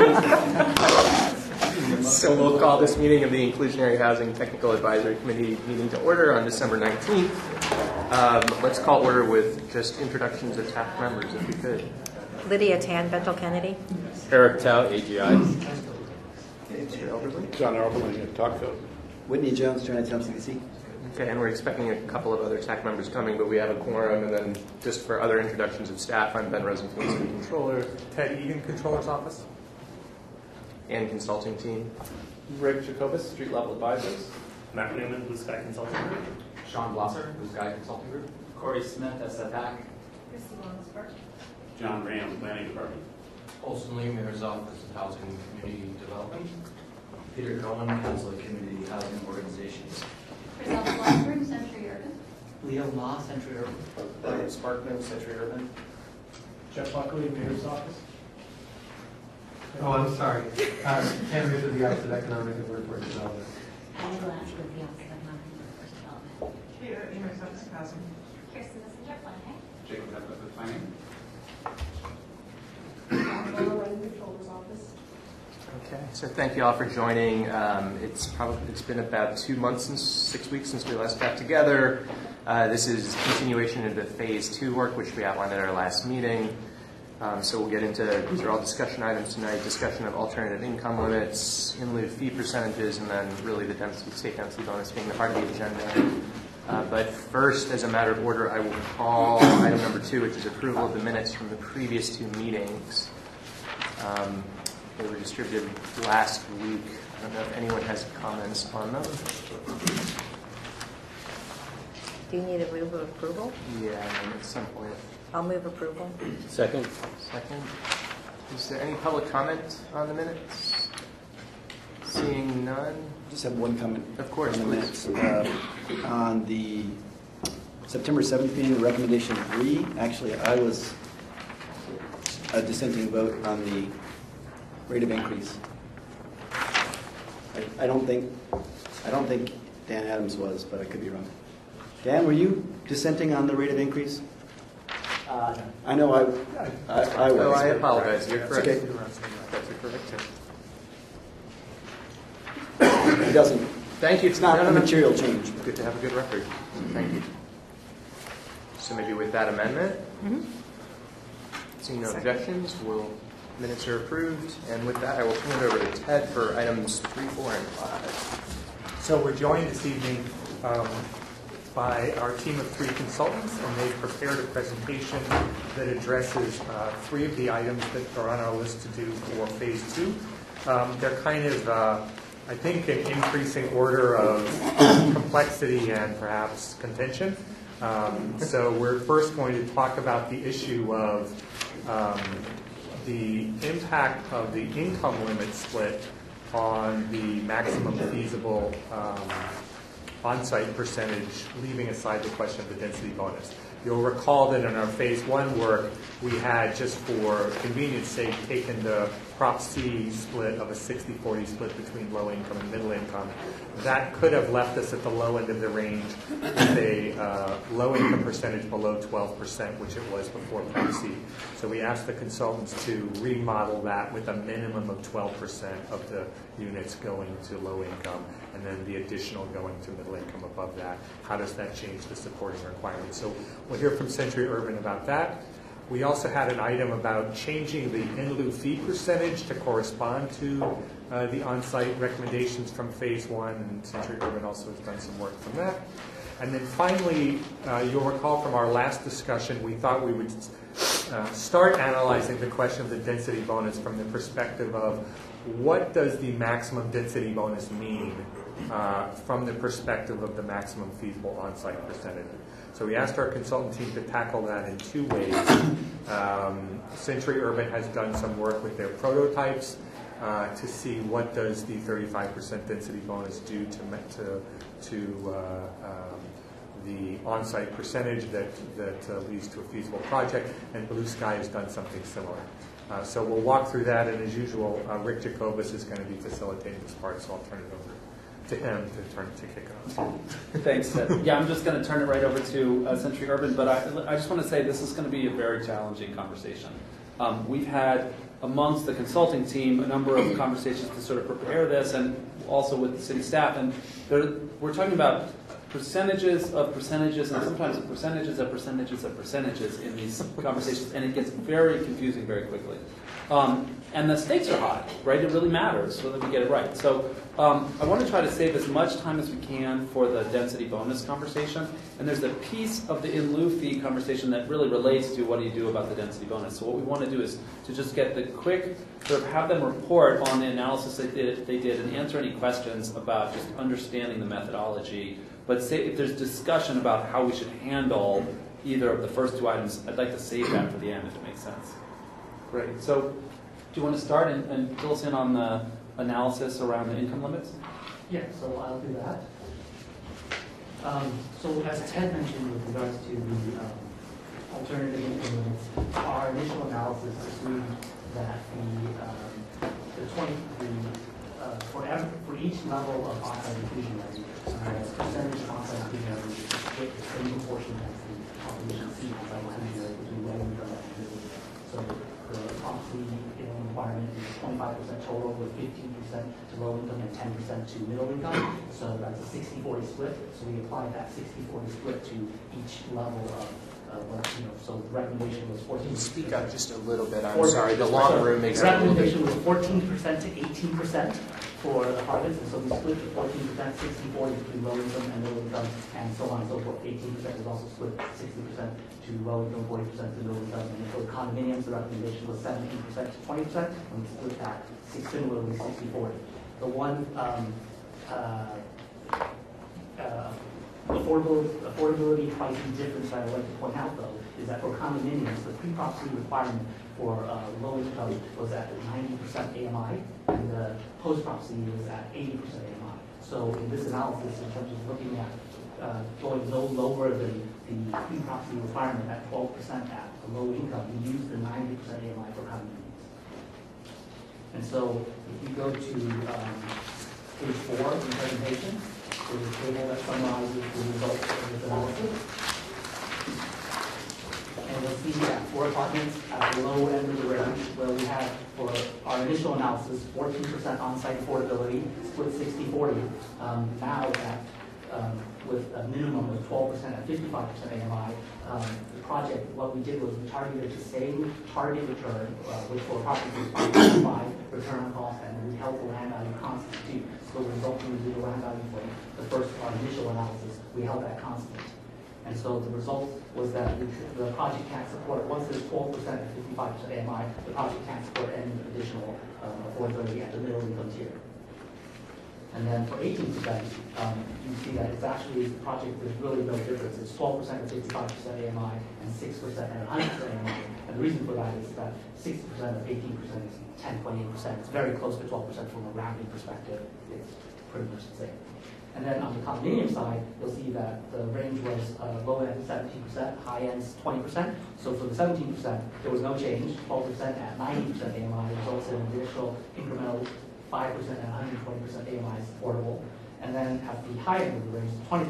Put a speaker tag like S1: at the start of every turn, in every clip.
S1: So we'll call this meeting of the Inclusionary Housing Technical Advisory Committee meeting to order on December 19th. Let's call order with just introductions of staff members, if we could.
S2: Lydia Tan, Bethel Kennedy.
S3: Eric Tao, AGI.
S1: Mr. Elderly.
S4: John Arberling at TalkCode.
S5: Whitney Jones, Chinatown CDC.
S1: Okay, and we're expecting a couple of other TAC members coming, but we have a quorum. And then just for other introductions of staff, I'm Ben Rosenfield, City Controller.
S6: Ted Egan, Controller's Office.
S1: And consulting team.
S3: Rick Jacobus, Street Level Advisors.
S7: Matt Newman, Blue Sky Consulting Group.
S8: Sean Blosser, Blue Sky Consulting Group.
S9: Corey Smith, SFAC.
S10: Christy Longsburg.
S7: John Graham, Planning Department.
S8: Olson Lee, Mayor's Office of Housing and Community Development. Peter Cohen, Council of Community Housing Organizations.
S10: Chriselle Blackburn, Century Urban.
S9: Leo Ma, Century Urban.
S3: Brian Sparkman, Century Urban.
S6: Jeff Buckley, Mayor's Office.
S11: Oh, I'm sorry. Ken Rich with the Office of Economic and Workforce Development.
S10: Annie Glass with the Office of Economic and Workforce Development.
S12: Peter Emer's Office of Housing.
S10: Kirsten Messenger, Planning.
S9: Jacob Edwards with Planning.
S12: Controller's Office.
S1: Okay, so thank you all for joining. It's been about 2 months and 6 weeks since we last got together. This is continuation of the Phase 2 work, which we outlined at our last meeting. So we'll get into, these are all discussion items tonight, discussion of alternative income limits, in lieu fee percentages, and then really the state density bonus being the heart of the agenda. But first, as a matter of order, I will call item number 2, which is approval of the minutes from the previous 2 meetings. They were distributed last week. I don't know if anyone has comments on them.
S2: Do you need a move of approval?
S1: Yeah, at some point.
S2: I'll move approval.
S3: Second.
S1: Is there any public comment on the minutes? Seeing none.
S5: Just have one comment.
S1: Of course,
S5: on the minutes. On the September 7th meeting, the recommendation 3, actually, I was a dissenting vote on the rate of increase. I don't think Dan Adams was, but I could be wrong. Dan, were you dissenting on the rate of increase?
S9: No.
S5: I know I was.
S1: Oh, I apologize. You're correct.
S5: Okay.
S1: That's correct.
S5: It doesn't.
S1: Thank you.
S5: It's not a material change.
S1: Good to have a good record. Thank you. So maybe with that amendment, seeing no objections, minutes are approved. And with that, I will turn it over to Ted for items 3, 4, and 5.
S6: So we're joined this evening by our team of 3 consultants, and they've prepared a presentation that addresses 3 of the items that are on our list to do for Phase 2. They're kind of, I think, an increasing order of complexity and perhaps contention. So we're first going to talk about the issue of the impact of the income limit split on the maximum feasible on-site percentage, leaving aside the question of the density bonus. You'll recall that in our Phase 1 work, we had, just for convenience sake, taken the Prop C split of a 60-40 split between low income and middle income. That could have left us at the low end of the range with a low income percentage below 12%, which it was before Prop C. So we asked the consultants to remodel that with a minimum of 12% of the units going to low income, and then the additional going to middle income above that. How does that change the supporting requirements? So we'll hear from Century Urban about that. We also had an item about changing the in lieu fee percentage to correspond to the on-site recommendations from Phase 1, and Century Urban also has done some work from that. And then finally, you'll recall from our last discussion, we thought we would start analyzing the question of the density bonus from the perspective of what does the maximum density bonus mean from the perspective of the maximum feasible on-site percentage. So we asked our consultant team to tackle that in 2 ways. Century Urban has done some work with their prototypes to see what does the 35% density bonus do to the on-site percentage that leads to a feasible project, and Blue Sky has done something similar. So we'll walk through that, and as usual, Rick Jacobus is going to be facilitating this part, so I'll turn it over to him to kick it off.
S9: Thanks, Ted. Yeah, I'm just going to turn it right over to Century Urban, but I just want to say this is going to be a very challenging conversation. We've had amongst the consulting team a number of conversations to sort of prepare this, and also with the city staff. And we're talking about percentages of percentages, and sometimes percentages of percentages of percentages in these conversations, and it gets very confusing very quickly. And the stakes are high, right? It really matters whether we get it right. So I want to try to save as much time as we can for the density bonus conversation. And there's a piece of the in lieu fee conversation that really relates to what do you do about the density bonus. So what we want to do is to just get the quick, sort of have them report on the analysis they did and answer any questions about just understanding the methodology. But say if there's discussion about how we should handle either of the first two items, I'd like to save that for the end if it makes sense. Great. So do you want to start and fill us in on the analysis around the income limits?
S4: Yeah, so I'll do that. So as Ted mentioned with regards to the alternative income limits, our initial analysis assumed that for each level of on-site inclusion levy, percentage of on-site inclusion levy is split the same proportion as the population C on-site inclusion levy between low income and middle income. So the property requirement is 25% total with 15% to low income and 10% to middle income. So that's a 60-40 split. So we applied that 60-40 split to each level of so the recommendation was 14%.
S1: Speak up just a little bit. I'm sorry. The long room makes it a little bit.
S4: The recommendation was 14% to 18% for the harvest, and so we split the 14%, 60-40 between low income and middle income, and so on and so forth. 18% was also split 60% to low income, 40% to middle income, and for the condominiums, the recommendation was 17% to 20%, and we split that similarly 60-40. The one affordability pricing difference that I'd like to point out, though, is that for condominiums, the pre-property requirement for low income was at 90% AMI, and the post-property was at 80% AMI. So in this analysis, in terms of looking at going no lower than the pre-property requirement at 12% at the low income, we used the 90% AMI for condominiums. And so if you go to page 4 of the presentation, there's a table that summarizes the results of this analysis. And you'll see that for apartments at the low end of the range, where we had, for our initial analysis, 14% on-site affordability, split 60-40. Now that with a minimum of 12% at 55% AMI, the project, what we did was we targeted the same target return, which for properties was 5.5 return on cost, and we held the land value constant too. So the resulting residual land value for our initial analysis, we held that constant. And so the result was that the project can't support, once there's 12% and 55% AMI, the project can't support any additional affordability at the middle income tier. And then for 18%, you see that it's actually, the project, there's really no difference. It's 12% at 55% AMI and 6% at 100% AMI. And the reason for that is that 60% of 18% is 10.8%. It's very close to 12% from a rounding perspective. It's pretty much the same. And then on the condominium side, you'll see that the range was low end 17%, high end 20%. So for the 17%, there was no change. 12% at 90% AMI results in an additional incremental 5% and 120% AMI is affordable. And then at the high end of the range, 20%,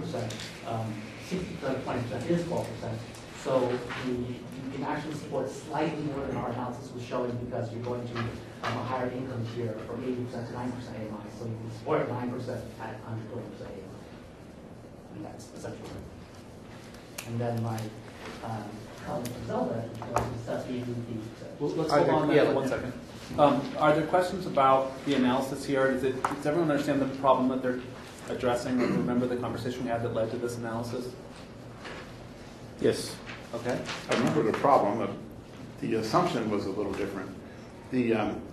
S4: 60% of 20% is 12%. So you can actually support slightly more than our analysis was showing because you're going to a higher income tier from 80% to 90% AMI. So you can support 9% at 120% AMI. And that's essentially it. And then my colleague Zelda is going to discuss the AVP.
S9: Well, let's hold on there for 1 second. Are there questions about the analysis here? Does everyone understand the problem that they're addressing? Remember the conversation we had that led to this analysis?
S3: Yes.
S9: Okay.
S13: I remember the problem. The assumption was a little different. The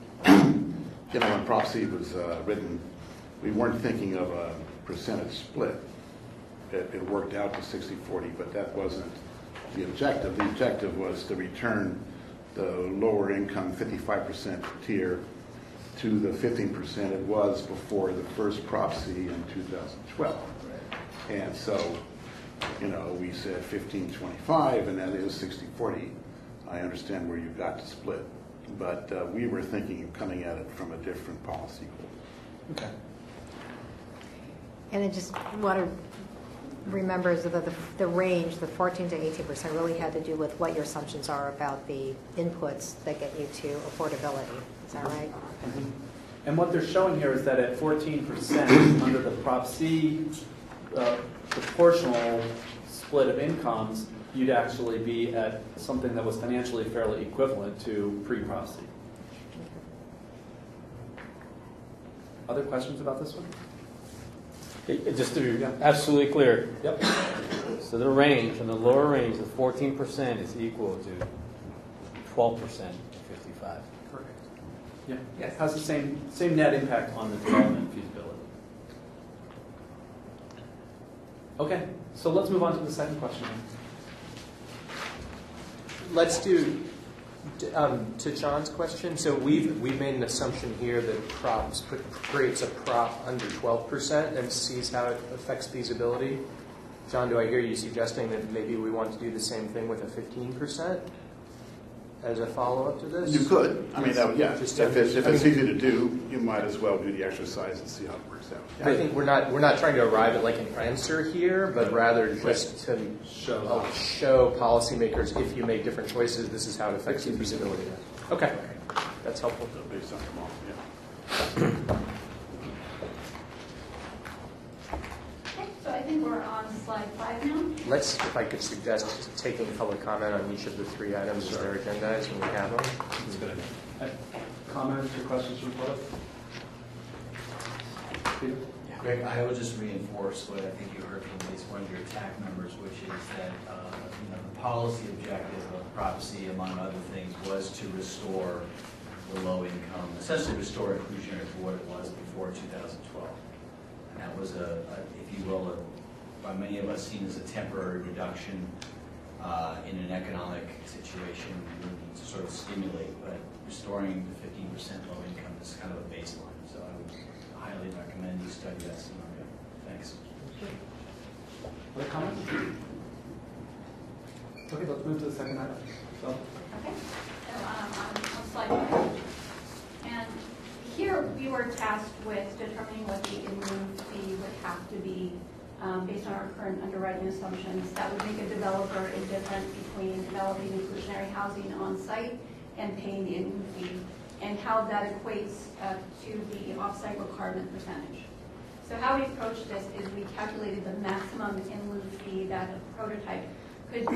S13: when Prop C was written, we weren't thinking of a percentage split. It worked out to 60-40, but that wasn't the objective. The objective was to return the lower income 55% tier to the 15% it was before the first Prop C in 2012. And so, we said 15-25, and that is 60-40. I understand where you got to split, but we were thinking of coming at it from a different policy goal.
S9: Okay.
S2: And I just want to remember is that the range, the 14 to 18%, really had to do with what your assumptions are about the inputs that get you to affordability. Is that right?
S9: Mhm. And what they're showing here is that at 14% under the Prop C proportional split of incomes, you'd actually be at something that was financially fairly equivalent to pre-Prop C. Other questions about this one?
S3: Just to be absolutely clear.
S9: Yep.
S3: So the range, in the lower range, the 14% is equal to 12% of 55.
S6: Correct.
S9: Yeah. It has the same net impact on the development feasibility. Okay, so let's move on to the second question.
S1: Let's do, to John's question, so we've made an assumption here that creates a prop under 12% and sees how it affects feasibility. John, do I hear you suggesting that maybe we want to do the same thing with a 15% as a follow-up to this?
S13: You could. I mean, that would, yeah.
S1: Just
S13: If it's easy to do, you might as well do the exercise and see how it works out.
S1: I think we're not trying to arrive at like an answer here, but rather just to show policymakers, if you make different choices, this is how it affects your feasibility. Okay, that's helpful.
S13: Based on them all, yeah.
S10: Okay, so I think we're on slide 5 now.
S1: Let's, if I could suggest, just taking public comment on each of the 3 items as they're agendized when we have them.
S9: That's good. Comments or questions from the public? Peter?
S8: Greg, I would just reinforce what I think you heard from at least one of your TAC members, which is that the policy objective of Prop C, among other things, was to restore the low income, essentially restore inclusionary to what it was before 2012. And that was if you will, by many of us seen as a temporary reduction in an economic situation we need to sort of stimulate, but restoring the 15% low income is kind of a baseline. So I would highly recommend you study that scenario. Thanks.
S9: Other comments? Okay, let's move to the second item. So.
S10: Okay, so on slide 5. And here we were tasked with determining what the in-lieu fee would have to be based on our current underwriting assumptions. That would make a developer indifferent between developing inclusionary housing on site and paying the in-lieu fee, and how that equates to the off-site requirement percentage. So how we approached this is we calculated the maximum in-lieu fee that a prototype could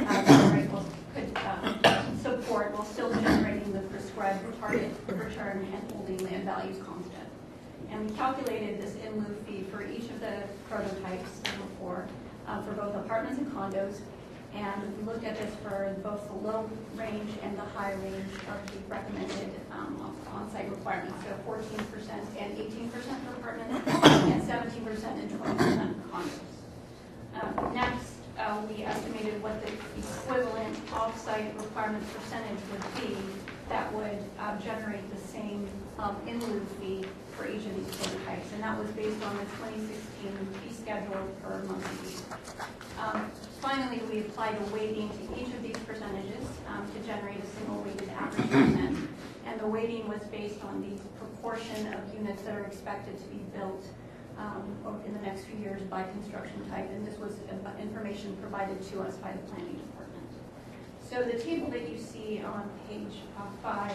S10: support while still generating the prescribed target return and holding land values constant. And we calculated this in-lieu fee for each of the prototypes for both apartments and condos. And we looked at this for both the low range and the high range of the recommended on-site requirements. So 14% and 18% for apartments, and 17% and 20% for condos. Next, we estimated what the equivalent off-site requirement percentage would be that would generate the same in-lieu fee for each of these prototypes, and that was based on the 2016 fee schedule per monthly fee. Finally, we applied a weighting to each of these percentages to generate a single weighted average percent, and the weighting was based on the proportion of units that are expected to be built in the next few years by construction type, and this was information provided to us by the planning department. So the table that you see on page 5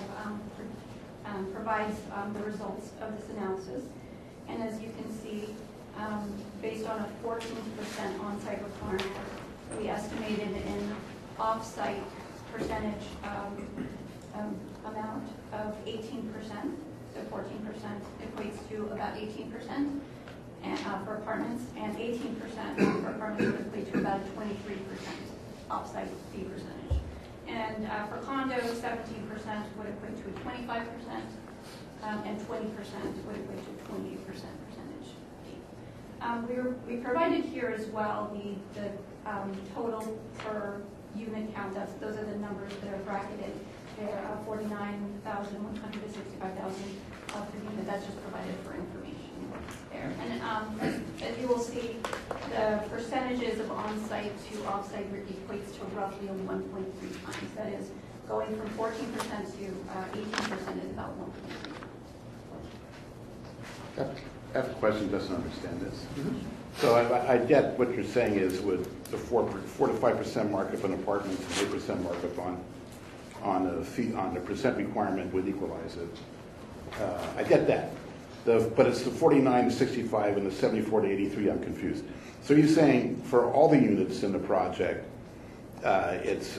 S10: provides the results of this analysis, and as you can see, based on a 14% on-site requirement, we estimated an off-site percentage amount of 18%, so 14% equates to about 18%. For apartments, and 18% for apartments would equate to about a 23% off-site fee percentage. And for condos, 17% would equate to a 25%, and 20% would equate to a 28% percentage fee. We provided here as well the total per unit count. Those are the numbers that are bracketed. They're 49,100 to 65,000 per unit. That's just provided for information there. And as you will see, the percentages of on-site to off-site equates to roughly 1.3 times. That is, going from 14% to 18% is about 1.3.
S13: I have a question, just to understand this. So I get what you're saying is with the 4 to 5% markup on apartments and 8% markup on the fee, on the percent requirement would equalize it. I get that. But it's the 49 to 65 and the 74 to 83 I'm confused. So you're saying for all the units in the project, it's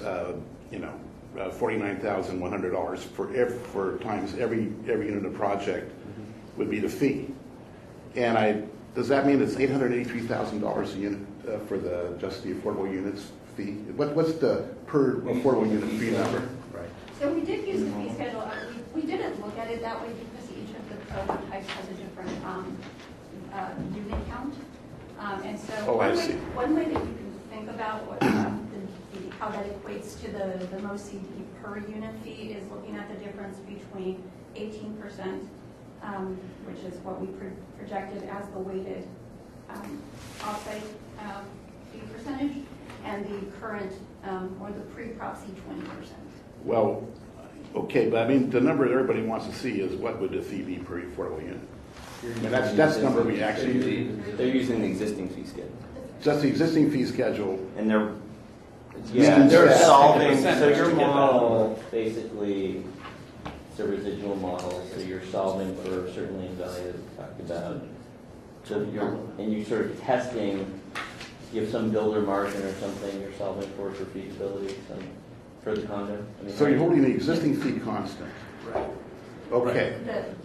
S13: $49,100 for times every unit of the project would be the fee. And does that mean it's $883,000 a unit for just the affordable units fee? What's the per affordable unit fee number? Right.
S10: So we did use the fee schedule. We didn't look at it that way because each of the prototypes has a different unit count. And so one way that you can think about what, how that equates to the most CD per unit fee is looking at the difference between 18%, which is what we projected as the weighted off-site fee percentage, and the current or the pre-Prop C 20%.
S13: Well, okay, but I mean, the number that everybody wants to see is what would the fee be per affordable unit? And that's the number we actually
S14: they're using the existing fee schedule.
S13: Just the existing fee schedule.
S14: And they're
S13: they're
S14: solving. So your model basically it's a residual model. So you're solving for certain land value that we talked about. So and you're sort of testing. You have some builder margin or something you're solving for feasibility for the condo. I mean,
S13: so you're holding the existing fee constant. Right. Okay.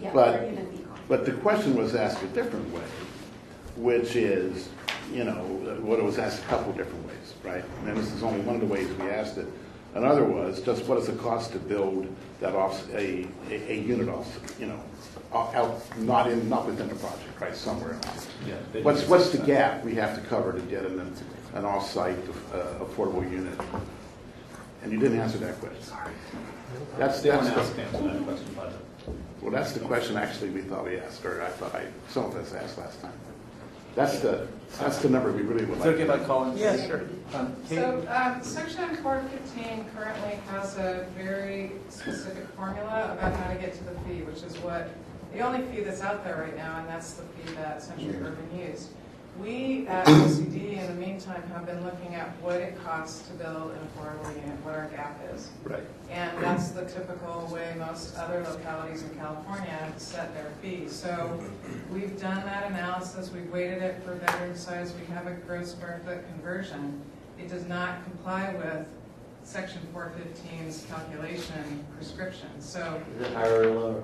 S13: But the question was asked a different way, which is, what it was asked a couple different ways, right? And this is only one of the ways we asked it. Another was just what is the cost to build that a unit off, out not within the project, right, somewhere else. Yeah. What's the gap we have to cover to get an off-site affordable unit? And you didn't answer that question. Sorry. That's the question. Well, that's the question actually we thought we asked, or some of us asked last time. That's the number we really would like.
S9: Is it okay if I call in?
S14: Yeah, sure.
S12: So Section 415 currently has a very specific formula about how to get to the fee, which is the only fee that's out there right now, and that's the fee that Century Urban used. We at OCD, in the meantime, have been looking at what it costs to build an affordable unit, what our gap is.
S13: Right.
S12: And that's the typical way most other localities in California set their fees. So we've done that analysis. We've weighted it for bedroom size. We have a gross square foot conversion. It does not comply with Section 415's calculation prescription. So
S14: is it higher or lower?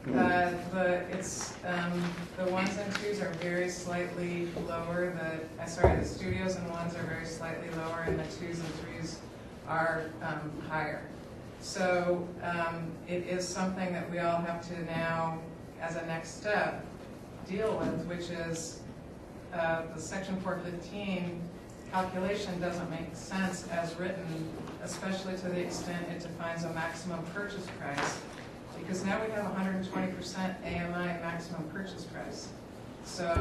S12: The ones and twos are very slightly lower. The studios and ones are very slightly lower, and the twos and threes are higher. So it is something that we all have to now, as a next step, deal with, which is the Section 415 calculation doesn't make sense as written, especially to the extent it defines a maximum purchase price. Because now we have 120% AMI maximum purchase price. So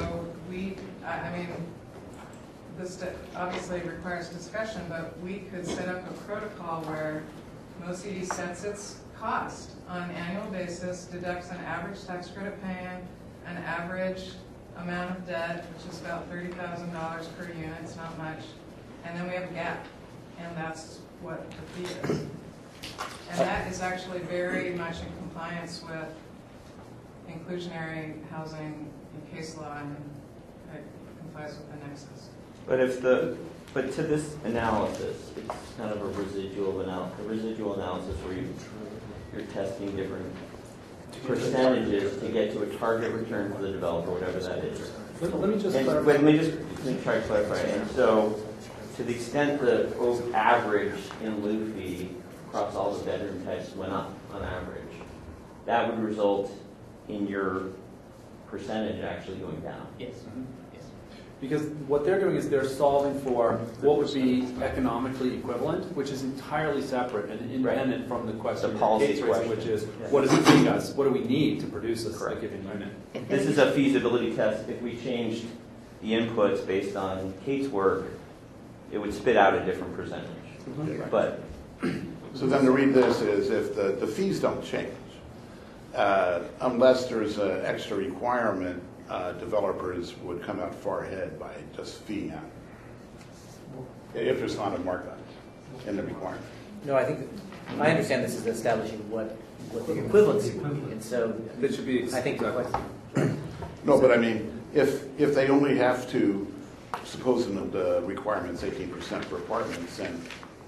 S12: this obviously requires discussion, but we could set up a protocol where MoCD sets its cost on an annual basis, deducts an average tax credit paying, an average amount of debt, which is about $30,000 per unit, it's not much, and then we have a gap, and that's what the fee is. And that is actually very much in compliance with inclusionary housing in case law, and it complies with the nexus.
S14: But to this analysis, it's kind of a residual analysis where you're testing different percentages to get to a target return for the developer, whatever that is.
S9: Let me just clarify.
S14: Let me try to clarify. And so, to the extent the average in lieu fee across all the bedroom types went up on average, that would result in your percentage actually going down.
S9: Yes. Yes. Because what they're doing is they're solving for what would be economically equivalent, which is entirely separate and independent from the question,
S14: the policy question,
S9: which is what does it take us? What do we need to produce a given unit?
S14: This is a feasibility test. If we changed the inputs based on Kate's work, it would spit out a different percentage.
S13: Mm-hmm.
S14: But
S13: so then to read this is if the fees don't change, unless there's an extra requirement developers would come out far ahead by just feeing out, if there's not a markup in the requirement.
S15: No, I think, I understand this is establishing what the equivalency would be, and so.
S9: That should be.
S15: I think the question.
S13: No, but I mean, if they only have to, supposing the requirement's 18% for apartments, and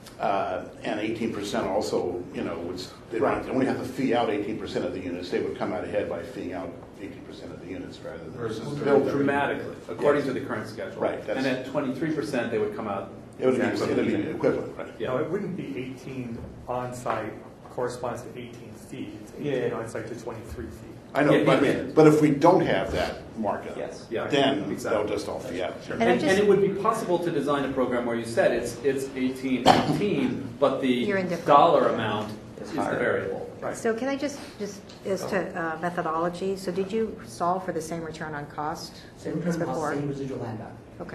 S13: 18% also, you know, they only have to fee out 18% of the units, they would come out ahead by feeing out 18% of the units rather than
S9: Versus build dramatically, according to the current schedule.
S13: Right.
S9: And at 23%, they would come out.
S13: It would be equivalent, right?
S6: No, it wouldn't be 18 on-site corresponds to 18 feet. It's 18 on-site to 23 feet.
S13: I know, but if we don't have that markup,
S15: Yes.
S13: then they'll just all fee out. Sure.
S9: And it would be possible to design a program where you said it's 18, but the dollar amount is the variable.
S6: Right.
S2: So can I just as to methodology, so did you solve for the same return on cost
S4: Same
S2: as
S4: return cost,
S2: before?
S4: same residual land value.
S2: Okay.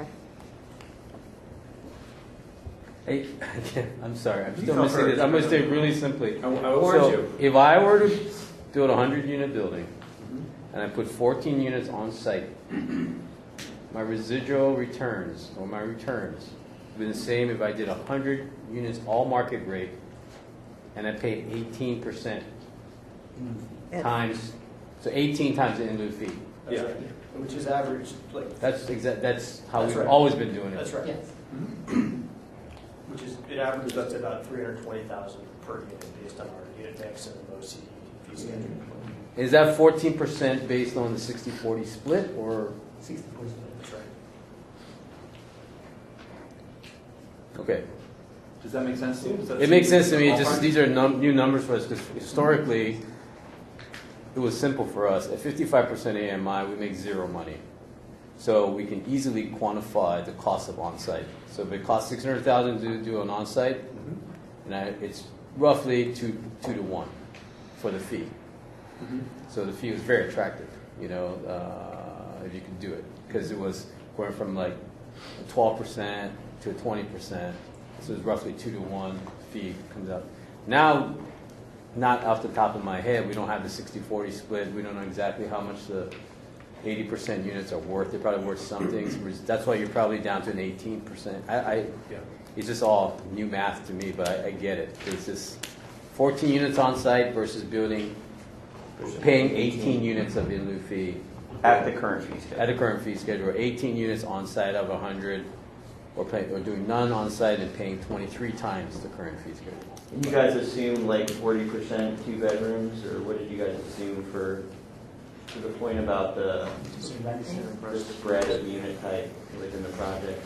S3: Hey, I'm sorry, I'm
S6: You
S3: still
S6: go
S3: missing
S6: first.
S3: this. I'm going to say it really simply.
S9: I warned
S3: So
S9: you.
S3: if I were to build a 100-unit building and I put 14 units on site, my residual returns, or my returns, would be the same if I did 100 units all market rate and I paid 18% times, so 18 times the in lieu fee.
S15: That's right. Which is average, like.
S3: That's how
S15: That's
S3: we've
S15: right.
S3: always been doing it.
S15: That's right.
S4: Yes.
S15: Which is, it averages up to about 320,000 per unit based on our unit mix and the OC fee schedule.
S3: Is that 14% based on the 60-40 split, or?
S4: 60%.
S15: That's right.
S9: Okay. Does that make sense to you?
S3: It makes sense to me. Just these are new numbers for us because historically, it was simple for us. At 55% AMI, we make zero money, so we can easily quantify the cost of on-site. So if it costs $600,000 to do an on-site, and it's roughly two to one for the fee. So the fee was very attractive, you know, if you could do it, because it was going from like 12% to 20%. So it's roughly 2 to 1 fee comes up. Now, not off the top of my head, we don't have the 60-40 split. We don't know exactly how much the 80% units are worth. They're probably worth something. That's why you're probably down to an 18%. It's just all new math to me, but I get it. It's just 14 units on site versus paying 18 units of in lieu fee.
S14: At the current fee schedule.
S3: At the current fee schedule, or 18 units on site of 100. Or doing none on site and paying 23 times the current fee schedule.
S14: And you guys assume like 40% 2 bedrooms, or what did you guys assume for, to the point about the spread of unit type within the project?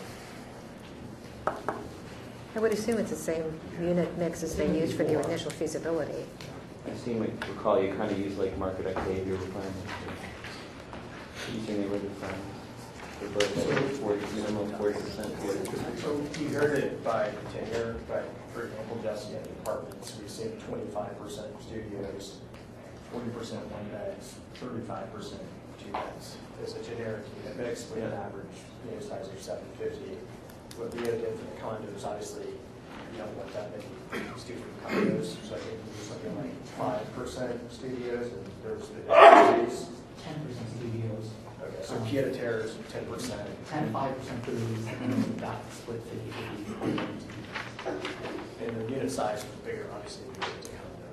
S2: I would assume it's the same unit mix as they used for the initial feasibility.
S14: I seem to recall you kind of use like market activity requirements. Using the requirements. Minimum 40%.
S15: So you heard it by tenure, but for example, just in apartments, we say 25% studios, 40% one beds, 35% two beds. As a generic unit mix with an average unit size of 750. What Leo did for the condos, obviously, you don't want that many studio condos, so I think we do something like 5% studios, and there's the
S4: 10% studios.
S15: Okay, so pied a terre is 10%.
S4: 10-5% for these, and then that split 50-50.
S15: And the unit size was bigger, obviously, than the condo.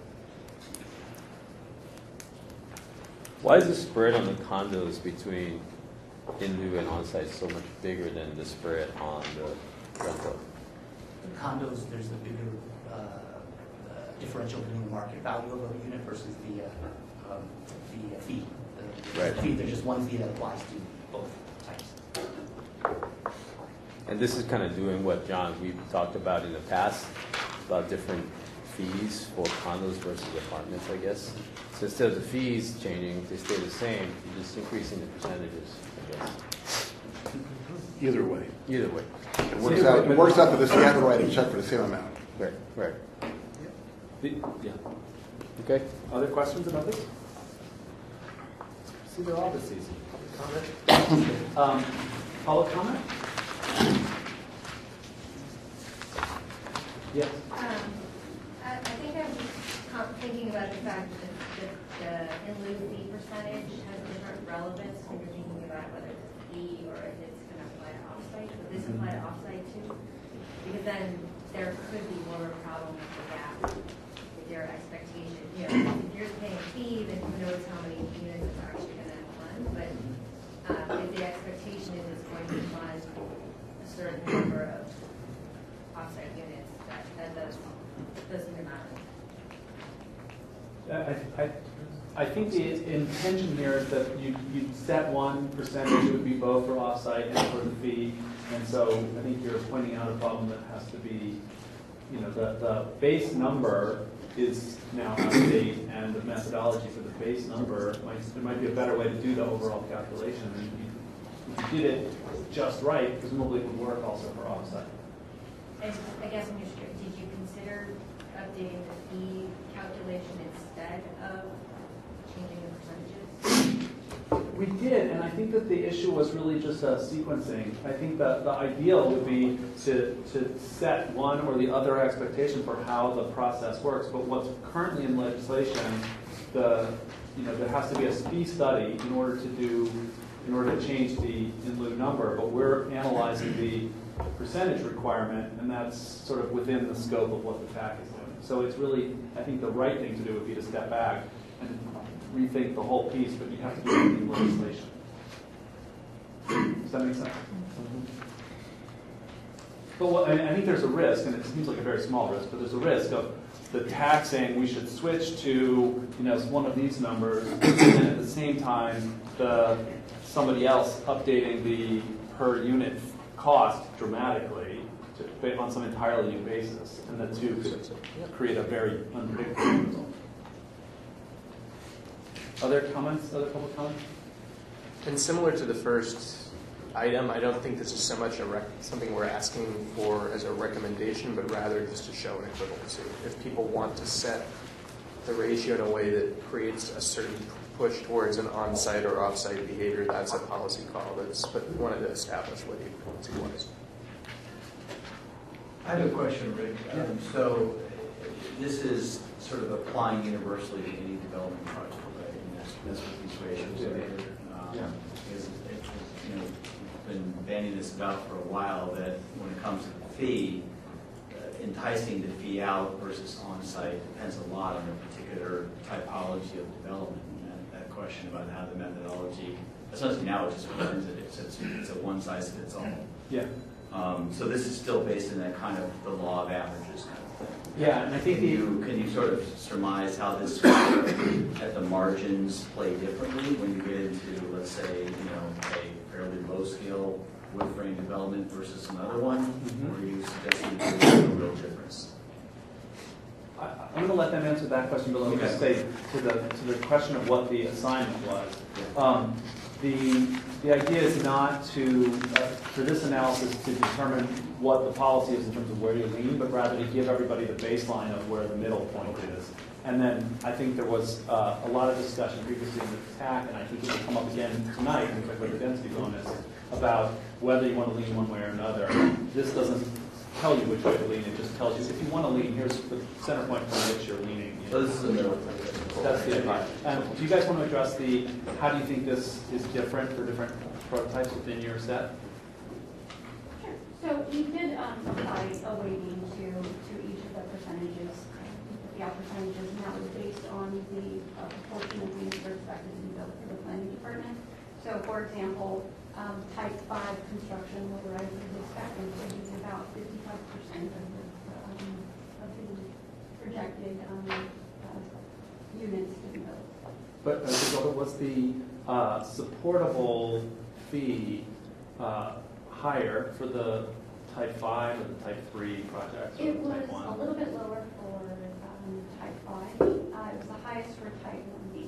S3: Why is the spread on the condos between in lieu and on-site so much bigger than the spread on the rental?
S4: The condos, there's the bigger differential between the market value of a unit versus the fee.
S3: Right.
S4: The fee, there's just one fee that applies to both types.
S3: And this is kind of doing what, John, we've talked about in the past, about different fees for condos versus apartments, I guess. So instead of the fees changing, they stay the same, you're just increasing the percentages, I guess.
S13: Either way.
S3: Either way.
S13: It works out to this, you have to write a check for the same amount.
S3: Right, right.
S9: Yeah.
S3: Okay.
S9: Other questions about this? See, they're all this easy. Public comment? Public comment? Yes.
S16: I think I'm thinking about the fact that the in lieu fee percentage has different relevance when you're thinking or if it's going to apply to offsite. Would this apply to offsite too? Because then there could be more of a problem with the gap with your expectation. You know, if you're paying a fee, then who knows how many units it's actually going to fund. But if the expectation is it's going to fund a certain number of offsite units, that doesn't amount.
S9: I think the intention here is that you set one percentage, it would be both for offsite and for the fee. And so I think you're pointing out a problem that has to be, you know, the base number is now out of date, and the methodology for the base number, there might be a better way to do the overall calculation. And if you did it just right, presumably it would work also for offsite.
S16: And I guess I'm just curious, did you consider updating the fee calculation instead of changing the percentages?
S9: We did, and I think that the issue was really just sequencing. I think that the ideal would be to set one or the other expectation for how the process works. But what's currently in legislation, there has to be a fee study in order to change the in lieu number. But we're analyzing the percentage requirement, and that's sort of within the scope of what the TAC is doing. So it's really, I think the right thing to do would be to step back and rethink the whole piece, but you have to do it in legislation. Does that make sense? But I think there's a risk, and it seems like a very small risk, but there's a risk of the TAC saying we should switch to one of these numbers, and then at the same time somebody else updating the per unit cost dramatically on some entirely new basis, and the two could create a very unpredictable result. Other comments? Other public comments?
S1: And similar to the first item, I don't think this is so much something we're asking for as a recommendation, but rather just to show an equivalency. If people want to set the ratio in a way that creates a certain push towards an on-site or off-site behavior, that's a policy call. But we wanted to establish what the equivalency was.
S8: I have a question, Rick. So this is sort of applying universally to any development project, right? And that's what these ratios are. Because we've been bandying this about for a while, that when it comes to the fee, enticing the fee out versus on-site depends a lot on the particular typology of development. And that question about how the methodology, essentially now it just learns that it's a one-size-fits-all.
S9: Yeah.
S8: So this is still based in that kind of the law of averages kind of thing.
S9: Yeah, and I think
S8: can you sort of surmise how this at the margins play differently when you get into, let's say, a fairly low scale wood frame development versus another one, or are you suggesting there's no real difference?
S9: I'm going to let them answer that question, but let me just say to the question of what the assignment was. The idea is not for this analysis to determine what the policy is in terms of where you lean, but rather to give everybody the baseline of where the middle point is. And then I think there was a lot of discussion previously in the TAC, and I think it will come up again tonight when we talk about the density bonus, about whether you want to lean one way or another. This doesn't tell you which way to lean, it just tells you if you want to lean, here's the center point from which you're leaning.
S8: So this is the middle.
S9: That's the idea. Do you guys want to address how do you think this is different for different prototypes within your set?
S10: Sure. So we did apply a weighting to each of the percentages, the percentages, and that was based on the proportion of units that are expected to be built for the planning department. So, for example, type 5 construction, what we're expecting to be about 55% of the projected units to be built.
S9: But was the supportable fee higher for the type 5 or the type 3 projects?
S10: It was a little bit lower for type 5. It was the highest for type 1B.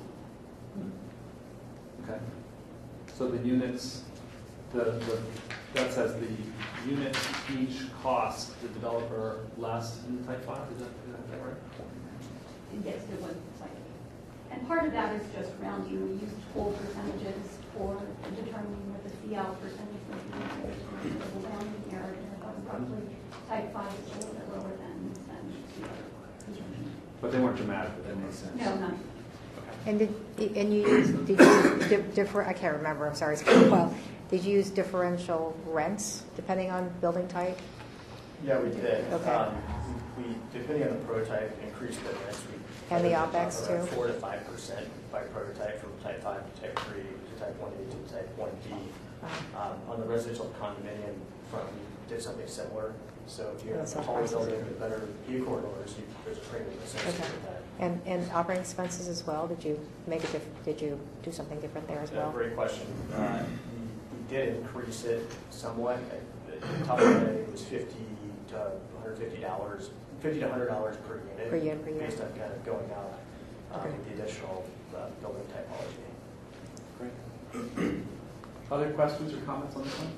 S9: Okay. So the units, that says the unit each cost the developer less in type 5. Is that right?
S10: Yes, it was slightly. And part of that is just rounding. We used whole percentages for determining what the fee out percentage would be. There's a rounding error there. Probably type 5 is a little bit lower than the other construction.
S9: But they weren't dramatic, but that makes sense.
S10: No, not.
S2: And did you differ? I can't remember. I'm sorry. It's been a while. Did you use differential rents depending on building type?
S15: Yeah, we did.
S2: Okay.
S15: We, depending on the prototype, increased the rents.
S2: And the OpEx too?
S15: 4 to 5% by prototype from type 5 to type 3 to type 1A to type 1B. On the residential condominium front, we did something similar. So if you have a taller building with better view corridors, there's a premium associated with that.
S2: And operating expenses as well? Did you did you do something different there as well?
S15: Great question. We did increase it somewhat. The top end, it was $50 to $150, $50 to $100 per unit. Based on kind of going out with the additional building typology.
S9: Great. Other questions or comments on this one?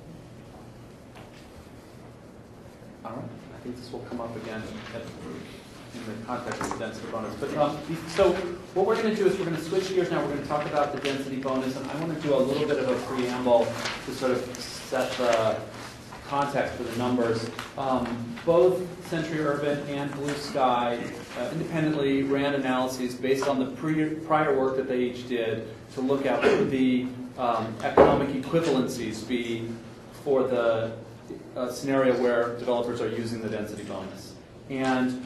S9: All right. I think this will come up again in the context of the density bonus. But so what we're going to do is we're going to switch gears now. We're going to talk about the density bonus, and I want to do a little bit of a preamble to sort of set the context for the numbers. Both Century Urban and Blue Sky independently ran analyses based on the prior work that they each did to look at what would the economic equivalencies be for the scenario where developers are using the density bonus. And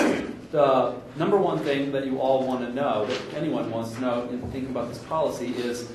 S9: the number one thing that you all want to know, that anyone wants to know in thinking about this policy, is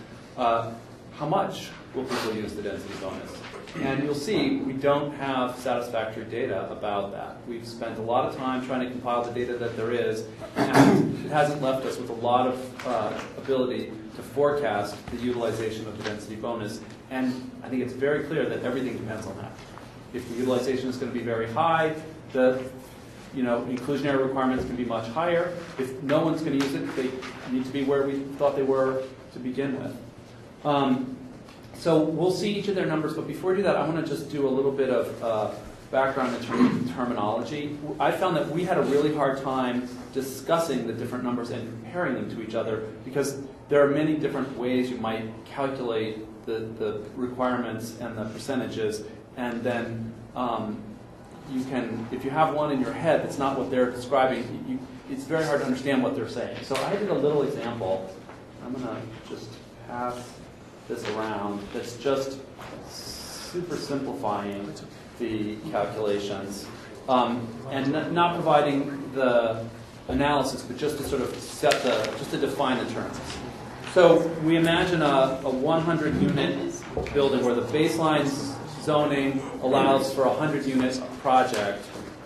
S9: how much will people use the density bonus? And you'll see we don't have satisfactory data about that. We've spent a lot of time trying to compile the data that there is, and it hasn't left us with a lot of ability to forecast the utilization of the density bonus. And I think it's very clear that everything depends on that. If the utilization is going to be very high, the inclusionary requirements can be much higher. If no one's going to use it, they need to be where we thought they were to begin with. So we'll see each of their numbers, but before we do that, I want to just do a little bit of background in terms of terminology. I found that we had a really hard time discussing the different numbers and comparing them to each other because there are many different ways you might calculate the requirements and the percentages, and then you can, if you have one in your head that's not what they're describing, it's very hard to understand what they're saying. So I did a little example. I'm going to just pass this around. That's just super simplifying the calculations and not providing the analysis, but just to sort of just to define the terms. So we imagine a 100-unit building where the baseline zoning allows for a 100-unit project.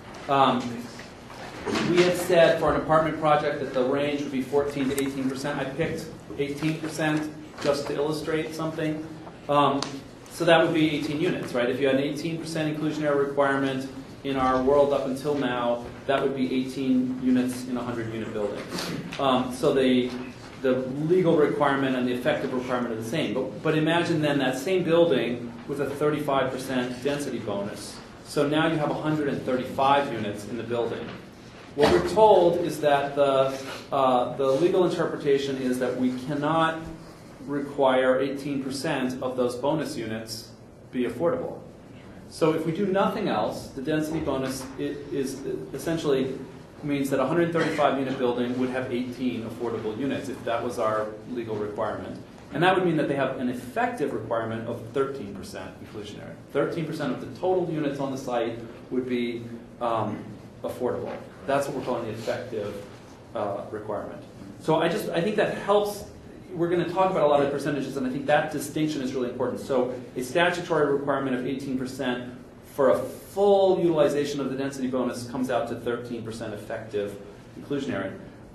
S9: We had said for an apartment project that the range would be 14 to 18%. I picked 18% just to illustrate something. So that would be 18 units, right? If you had an 18% inclusionary requirement in our world up until now, that would be 18 units in a 100-unit building. So the legal requirement and the effective requirement are the same. But imagine then that same building with a 35% density bonus. So now you have 135 units in the building. What we're told is that the legal interpretation is that we cannot require 18% of those bonus units be affordable. So if we do nothing else, the density bonus is essentially means that a 135-unit building would have 18 affordable units if that was our legal requirement. And that would mean that they have an effective requirement of 13% inclusionary. 13% of the total units on the site would be affordable. That's what we're calling the effective requirement. So I think that helps. We're going to talk about a lot of percentages, and I think that distinction is really important. So a statutory requirement of 18% for a full utilization of the density bonus comes out to 13% effective inclusionary.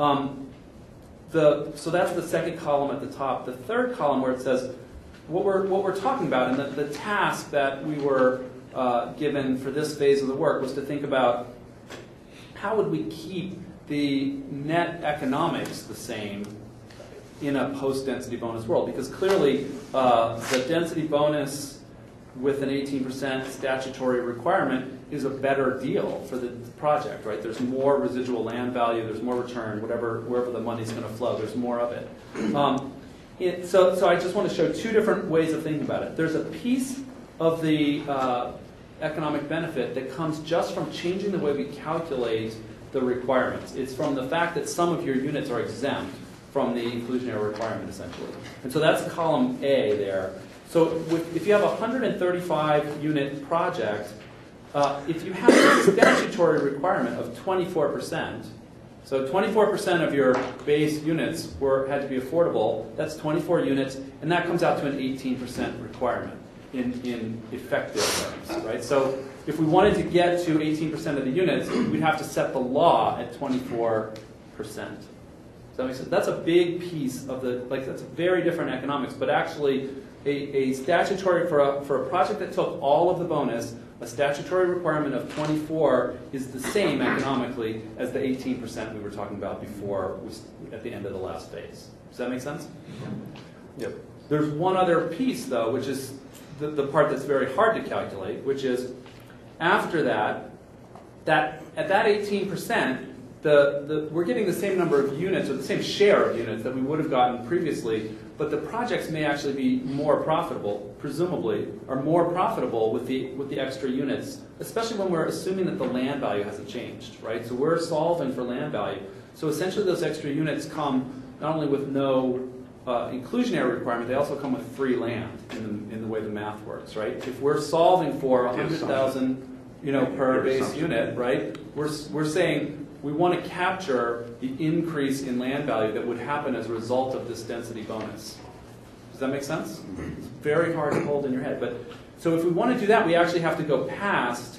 S9: So that's the second column at the top. The third column where it says what we're talking about, and the task that we were given for this phase of the work was to think about how would we keep the net economics the same in a post-density bonus world, because clearly the density bonus with an 18% statutory requirement is a better deal for the project, right? There's more residual land value, there's more return, wherever the money's going to flow, there's more of it. So I just want to show two different ways of thinking about it. There's a piece of the economic benefit that comes just from changing the way we calculate the requirements. It's from the fact that some of your units are exempt from the inclusionary requirement, essentially. And so that's column A there. So if you have a 135 unit project, if you have a statutory requirement of 24%, so 24% of your base units had to be affordable, that's 24 units, and that comes out to an 18% requirement in effective terms, right? So if we wanted to get to 18% of the units, we'd have to set the law at 24%. Does that make sense? That's a big piece of that's very different economics, but actually a statutory, for a project that took all of the bonus, a statutory requirement of 24 is the same economically as the 18% we were talking about before at the end of the last phase. Does that make sense? Yep. There's one other piece, though, which is the part that's very hard to calculate, which is after that at that 18%, we're getting the same number of units, or the same share of units that we would have gotten previously, but the projects may actually be more profitable, presumably, are more profitable with the extra units, especially when we're assuming that the land value hasn't changed, right? So we're solving for land value. So essentially those extra units come not only with no inclusionary requirement, they also come with free land in the way the math works, right? If we're solving for 100,000, per base unit, right? We're saying we want to capture the increase in land value that would happen as a result of this density bonus. Does that make sense? It's very hard to hold in your head. But so if we want to do that, we actually have to go past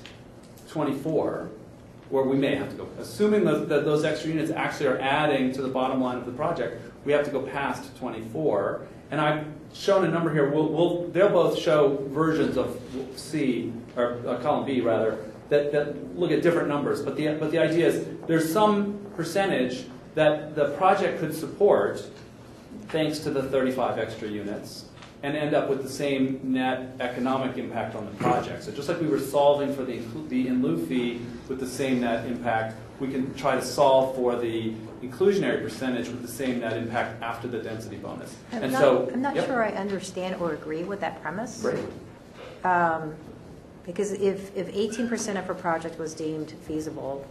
S9: 24, or we may have to go, assuming that those extra units actually are adding to the bottom line of the project, we have to go past 24. And I've shown a number here. They'll both show versions of C, or column B rather, that look at different numbers. But the idea is there's some percentage that the project could support thanks to the 35 extra units and end up with the same net economic impact on the project. So just like we were solving for the in lieu fee with the same net impact, we can try to solve for the inclusionary percentage with the same net impact after the density bonus.
S2: I'm not sure I understand or agree with that premise.
S9: Right.
S2: Because if 18% of a project was deemed feasible,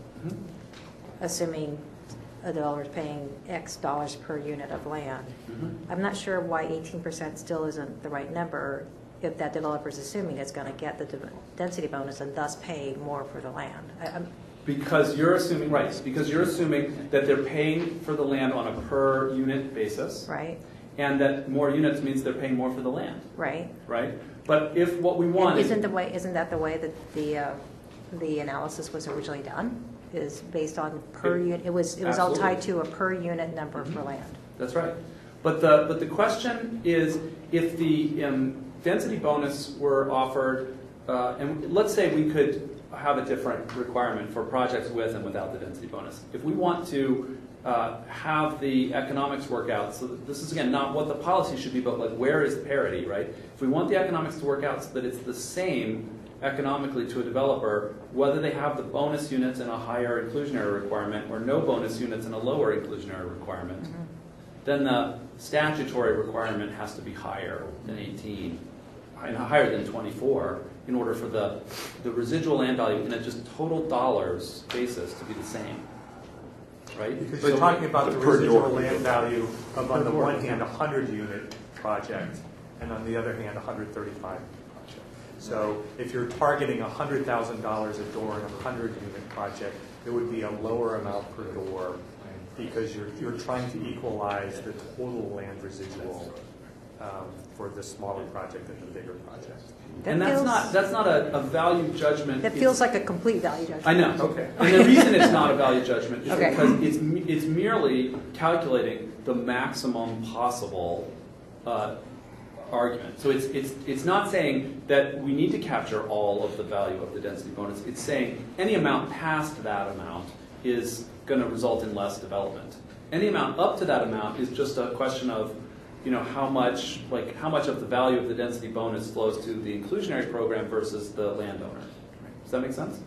S2: assuming a developer is paying X dollars per unit of land, I'm not sure why 18% still isn't the right number if that developer is assuming it's going to get the density bonus and thus pay more for the land.
S9: Because you're assuming, right, because you're assuming that they're paying for the land on a per unit basis.
S2: Right.
S9: And that more units means they're paying more for the land.
S2: Right.
S9: Right? But if what we want
S2: isn't that the way that the analysis was originally done? Is based on per unit. It was all tied to a per unit number for land.
S9: That's right. But the question is, if the density bonus were offered, and let's say we could have a different requirement for projects with and without the density bonus. If we want to have the economics work out, so this is again not what the policy should be, but like where is parity, right? If we want the economics to work out so that it's the same economically to a developer, whether they have the bonus units and a higher inclusionary requirement or no bonus units and a lower inclusionary requirement, then the statutory requirement has to be higher than 18, and higher than 24, in order for the residual land value in a just total dollars basis to be the same. Right?
S6: Because you're talking about the residual land value of, on the one hand, a 100-unit project, and on the other hand, a 135 project. So if you're targeting $100,000 a door in a 100-unit project, it would be a lower amount per door because you're trying to equalize the total land residual for the smaller project and the bigger project.
S9: And that's not a value judgment.
S2: That feels like a complete value judgment.
S9: I know.
S6: Okay.
S9: And the reason it's not a value judgment is
S2: Okay.
S9: because it's merely calculating the maximum possible argument. So it's not saying that we need to capture all of the value of the density bonus. It's saying any amount past that amount is going to result in less development. Any amount up to that amount is just a question of how much of the value of the density bonus flows to the inclusionary program versus the landowner. Does that make sense?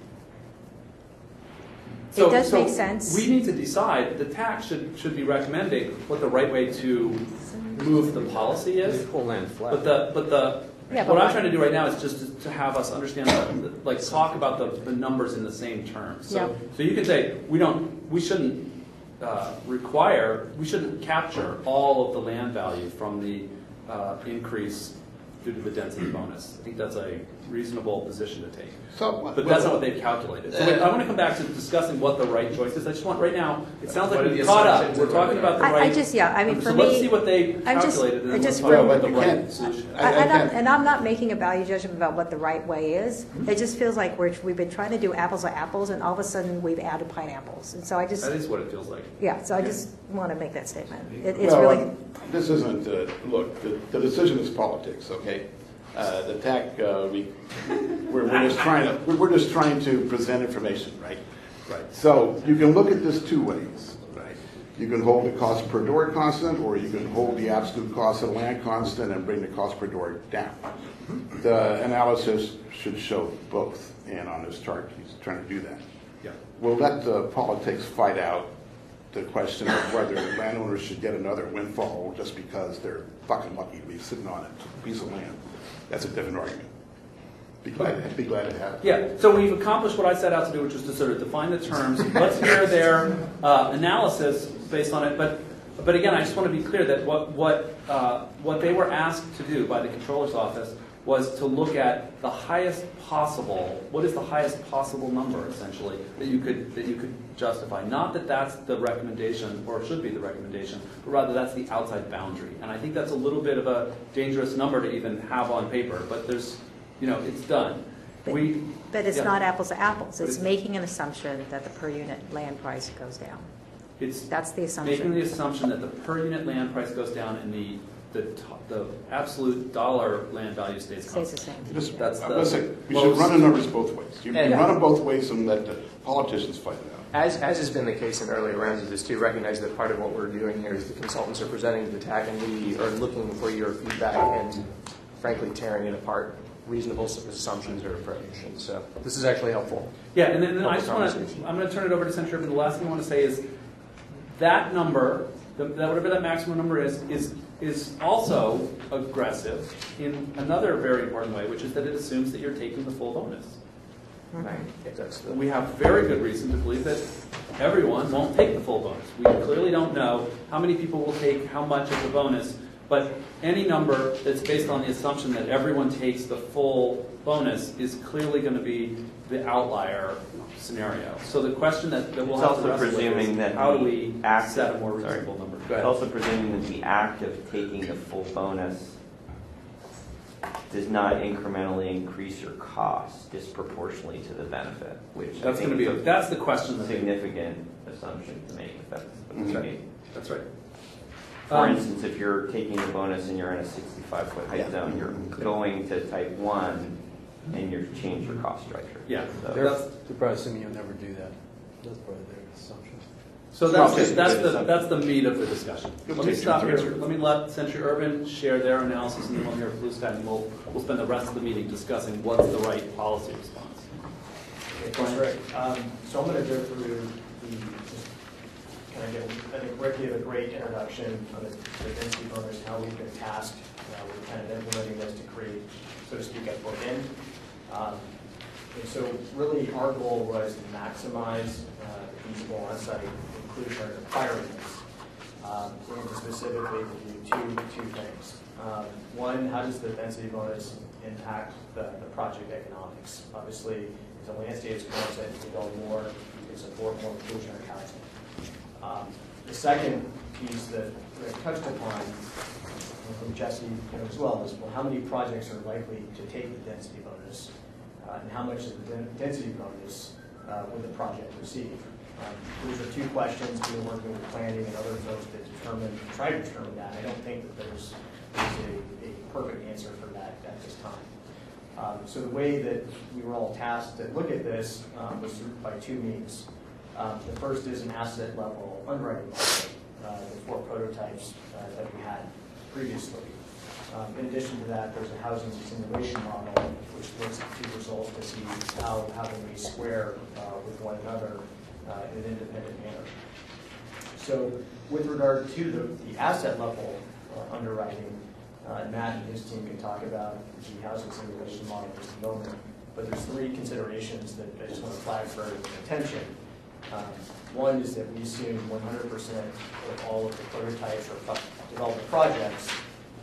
S2: It does make sense.
S9: We need to decide, the tax should be recommending what the right way to move the policy is.
S3: Pull land flat.
S9: What I'm trying to do right now is just to have us understand, talk about the numbers in the same terms. So you can say, we shouldn't capture all of the land value from the increase due to the density bonus. I think that's a reasonable position to take.
S13: So,
S9: but that's not what they've calculated. So wait, I want to come back to discussing what the right choice is. I just want, right now, it sounds like we've caught up. We're talking about the right.
S2: For
S9: so
S2: me,
S9: let's see what they calculated and then let's talk about the right solution.
S2: And I'm not making a value judgment about what the right way is. It just feels like we've been trying to do apples to apples, and all of a sudden we've added pineapples. And so I just...
S9: That is what it feels like.
S2: Yeah, so I just want to make that statement. It's really...
S13: This isn't, look, the decision is politics, okay? The TAC, we're just trying to present information, right? Right. So you can look at this two ways, right? You can hold the cost per door constant, or you can hold the absolute cost of land constant and bring the cost per door down. The analysis should show both, and on this chart, he's trying to do that.
S9: Yeah.
S13: We'll let the politics fight out the question of whether landowners should get another windfall just because they're fucking lucky to be sitting on a piece of land. That's a different argument. Be glad to have it.
S9: Yeah, so we've accomplished what I set out to do, which was to sort of define the terms. Let's hear their analysis based on it. But again, I just want to be clear that what they were asked to do by the Controller's Office was to look at the highest possible, what is the highest possible number, essentially, that you could justify. Not that that's the recommendation, or should be the recommendation, but rather that's the outside boundary. And I think that's a little bit of a dangerous number to even have on paper, but there's, it's done.
S2: But it's not apples to apples. It's making an assumption that the per unit land price goes down. That's the assumption.
S9: Making the assumption that the per unit land price goes down and the absolute dollar land value stays
S2: the same.
S13: We should run the numbers both ways. You can run them both ways and let the politicians fight it out.
S1: As has been the case in earlier rounds of this too, recognize that part of what we're doing here is the consultants are presenting the TAC, and we are looking for your feedback and, frankly, tearing it apart. Reasonable assumptions or approach. And so this is actually helpful.
S9: Yeah, and then I just want to, I'm going to turn it over to Senator Urban. The last thing I want to say is that number, whatever that maximum number is also aggressive in another very important way, which is that it assumes that you're taking the full bonus. Right. We have very good reason to believe that everyone won't take the full bonus. We clearly don't know how many people will take how much of the bonus, but any number that's based on the assumption that everyone takes the full bonus is clearly going to be the outlier scenario. So the question that we'll have to wrestle with is how do we set a more reasonable number?
S14: It's also presuming that the act of taking the full bonus does not incrementally increase your cost disproportionately to the benefit, which
S9: that's going to be that's the question.
S14: Significant assumption to make.
S9: That's right.
S14: For instance, if you're taking the bonus and you're in a 65-foot height zone, you're going to type 1 and you change your cost structure.
S3: Yeah,
S14: so
S3: they're probably assuming you'll never do that. That's probably their assumption.
S9: So that's the meat of the discussion. Let me stop here. Let me let Century Urban share their analysis, and then we'll hear Blue Sky, and we'll spend the rest of the meeting discussing what's the right policy response.
S15: Okay, that's right. So I'm going to go through I think Rick gave a great introduction on the density bonus, how we've been tasked with kind of implementing this to create, so to speak, a bookend. And so really our goal was to maximize the feasible on-site inclusion requirements, and specifically to do two things. One, how does the density bonus impact the project economics? Obviously, as a land status concept, you can build more, you can support more inclusionary housing. The second piece that Rick touched upon from Jesse as well is, well, how many projects are likely to take the density bonus, and how much of the density bonus would the project receive? Those are two questions. We're working with planning and other folks to try to determine that. I don't think that there's a perfect answer for that at this time. So the way that we were all tasked to look at this was by two means. The first is an asset level underwriting model, the 4 prototypes that we had previously. In addition to that, there's a housing simulation model which looks at 2 results to see how they square with one another in an independent manner. So with regard to the asset level underwriting, Matt and his team can talk about the housing simulation model in just a moment, but there's 3 considerations that I just want to flag for attention. One is that we assume 100% of all of the prototypes or development projects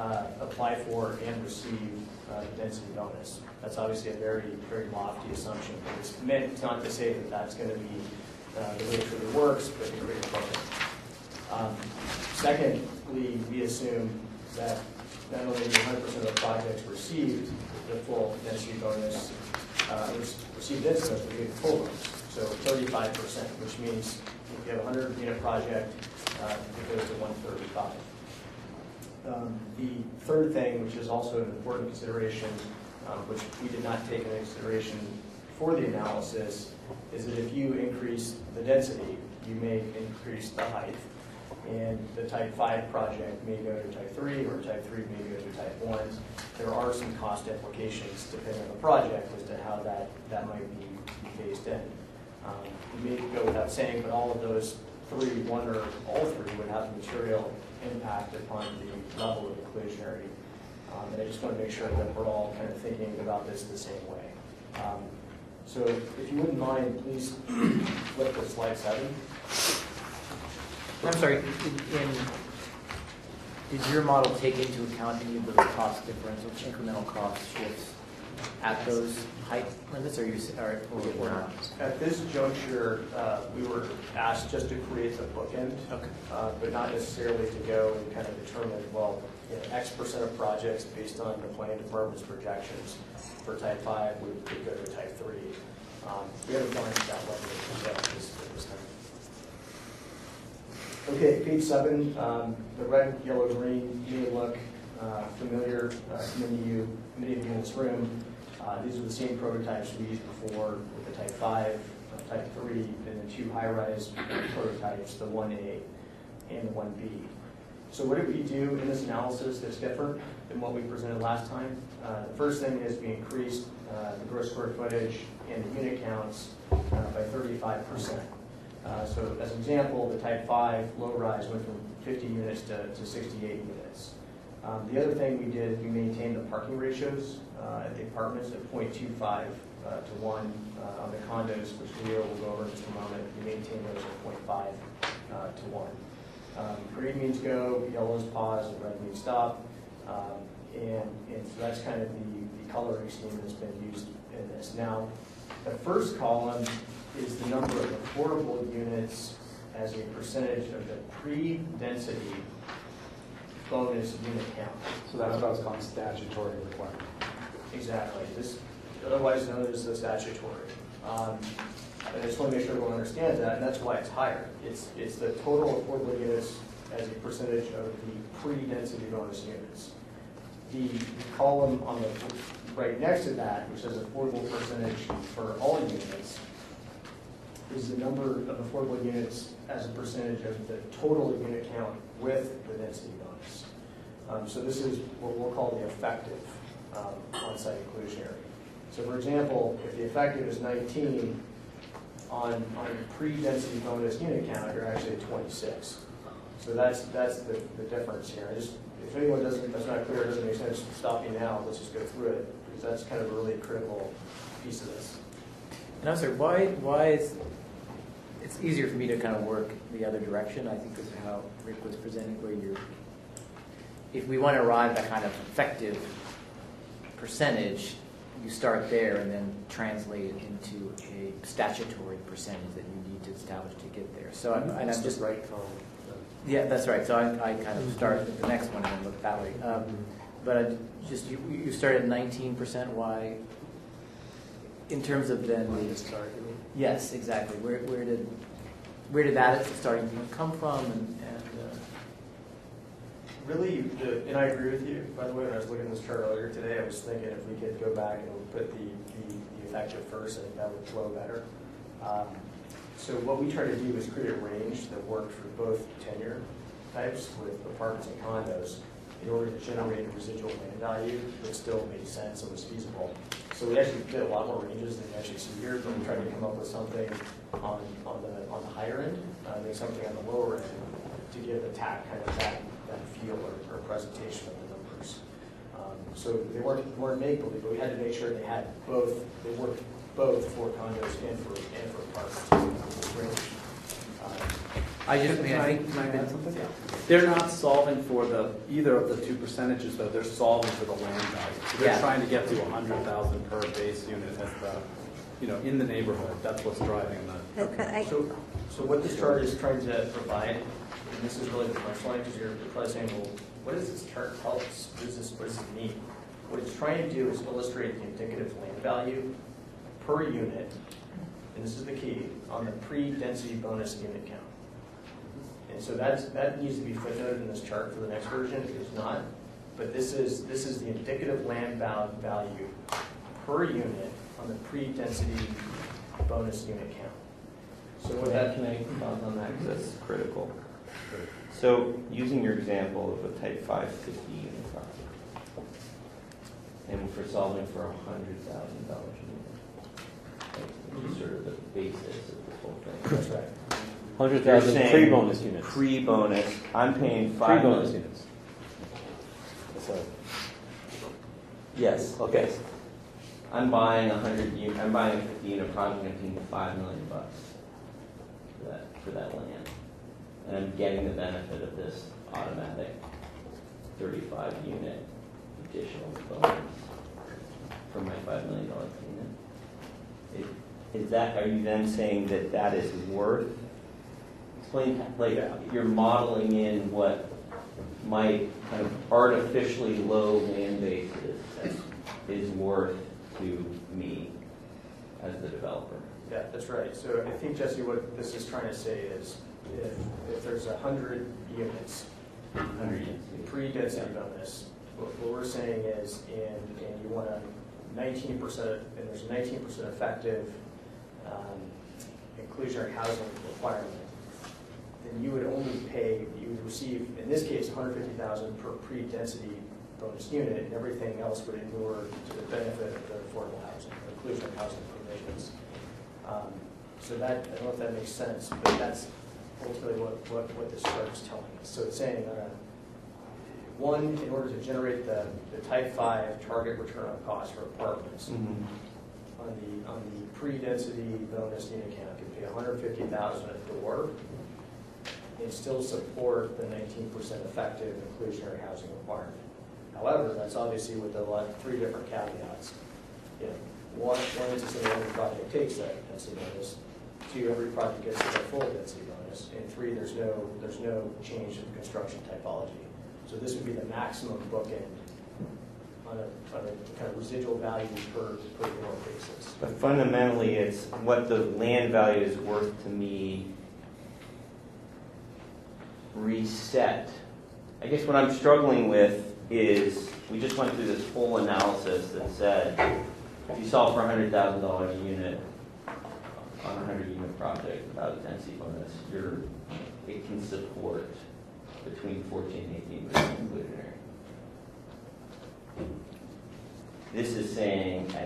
S15: apply for and receive the density bonus. That's obviously a very, very lofty assumption, but it's meant not to say that that's going to be the way it really works, but to create a program. Secondly, we assume that not only do 100% of the projects received the full density bonus, receive density bonus, but we get full bonus. So 35%, which means if you have a 100-unit project, it goes to 135. The third thing, which is also an important consideration, which we did not take into consideration for the analysis, is that if you increase the density, you may increase the height. And the type 5 project may go to type 3, or type 3 may go to type 1. There are some cost implications depending on the project as to how that might be phased in. You may go without saying, but all of those three, one or all three, would have a material impact upon the level of inclusionary. And I just want to make sure that we're all kind of thinking about this the same way. So if you wouldn't mind, please flip to slide 7.
S17: I'm sorry, did your model take into account any of those cost differentials, incremental cost shifts at those height limits, or not?
S15: At this juncture, we were asked just to create the bookend, but not necessarily to go and kind of determine, well, X% of projects based on the planning department's projections for type 5 would go to type 3. We haven't gone into that level of detail at this time. Okay, page 7, the red, yellow, green may look familiar to many of you in this room. These are the same prototypes we used before with the type 5, type 3, and the 2 high-rise prototypes, the 1A and the 1B. So what did we do in this analysis that's different than what we presented last time? The first thing is we increased the gross square footage and the unit counts by 35%. So as an example, the type 5 low-rise went from 50 units to 68 units. The other thing we did, we maintained the parking ratios at the apartments at 0.25 to 1 on the condos, which Leo will go over in just a moment. We maintained those at 0.5 to 1. Green means go, yellow is pause, and red means stop. And so that's kind of the coloring scheme that's been used in this. Now, the first column is the number of affordable units as a percentage of the pre-density bonus unit count.
S11: So that's what I was calling statutory requirement.
S15: Exactly. This, otherwise known as the statutory. I just want to make sure everyone understands that, and that's why it's higher. It's the total affordable units as a percentage of the pre-density bonus units. The column on the right next to that, which says affordable percentage for all units, is the number of affordable units as a percentage of the total unit count with the density bonus. So this is what we'll call the effective on-site inclusionary. So for example, if the effective is 19, on pre-density bonus unit count, you're actually at 26. So that's the difference here. If anyone that's not clear, it doesn't make sense, stop me now, let's just go through it, because that's kind of a really critical piece of this.
S17: And I'm sorry, why is it's easier for me to kind of work the other direction? I think this is how Rick was presenting, where if we want to arrive at kind of effective percentage, you start there and then translate it into a statutory percentage that you need to establish to get there. So I'm just
S11: right column.
S17: Yeah, that's right. So I kind of start at the next one and then look that way. But just you started at 19%. Why? In terms of then.
S11: Where to start? You mean?
S17: Yes, exactly. Where did that starting point come from? And
S15: really, and I agree with you. By the way, when I was looking at this chart earlier today, I was thinking if we could go back and put the effective first, I think that would flow better. So what we try to do is create a range that worked for both tenure types with apartments and condos in order to generate a residual land value that still made sense and was feasible. So we actually did a lot more ranges than you actually see here, but we tried to come up with something on the higher end, and something on the lower end to give the TAC kind of that feel or presentation of the numbers. So they weren't make-believe, but we had to make sure they had both. They worked both for condos and for apartments.
S17: I
S9: Can I add something? They're not solving for either of the two percentages, though. They're solving for the land value. So they're trying to get to 100,000 per base unit as in the neighborhood. That's what's driving the.
S15: So what this chart is trying to provide, and this is really the punchline, because you're probably saying, well, what does this chart tell us? What does this mean? What it's trying to do is illustrate the indicative land value per unit, and this is the key, on the pre-density bonus unit count. And so that needs to be footnoted in this chart for the next version. It is not, but this is the indicative land value per unit on the pre-density bonus unit count.
S14: So with that, can I pause on that because that's critical. So using your example of a type 550 unit property, and for solving for $100,000 which is sort of the basis of this whole thing.
S15: That's right.
S3: 100,000 pre-bonus units.
S14: Pre-bonus, I'm paying $5
S3: Pre-bonus
S14: million.
S3: units. So,
S14: Yes.
S3: okay.
S14: I'm buying a 50 unit project and I'm paying $5 million for that land, and I'm getting the benefit of this automatic 35 unit additional bonus for my $5 million payment. Are you then saying that is worth? Explain, you're modeling in what my kind of artificially low land base is worth to me as the developer.
S15: Yeah, that's right. So I think, Jesse, what this is trying to say is if there's 100 units, pre-density bonus, what we're saying is, and you want a 19%, and there's a 19% effective inclusionary housing requirement, then you would receive, in this case, $150,000 per pre-density bonus unit, and everything else would inure to the benefit of the affordable housing, inclusionary housing provisions. So that, I don't know if that makes sense, but that's ultimately what this chart is telling us. So it's saying, one, in order to generate the type 5 target return on cost for apartments, on the pre-density bonus unit count, you pay $150,000 a door and still support the 19% effective inclusionary housing requirement. However, that's obviously with three different caveats. One is that every project takes that density bonus. Two, every project gets the full density bonus. And three, there's no change in construction typology. So this would be the maximum bookend on a kind of residual value per door basis.
S14: But fundamentally, it's what the land value is worth to me reset. I guess what I'm struggling with is we just went through this whole analysis that said if you solve for $100,000 a unit on a 100-unit project without a density bonus, it can support between 14 and 18% inclusionary. This is saying at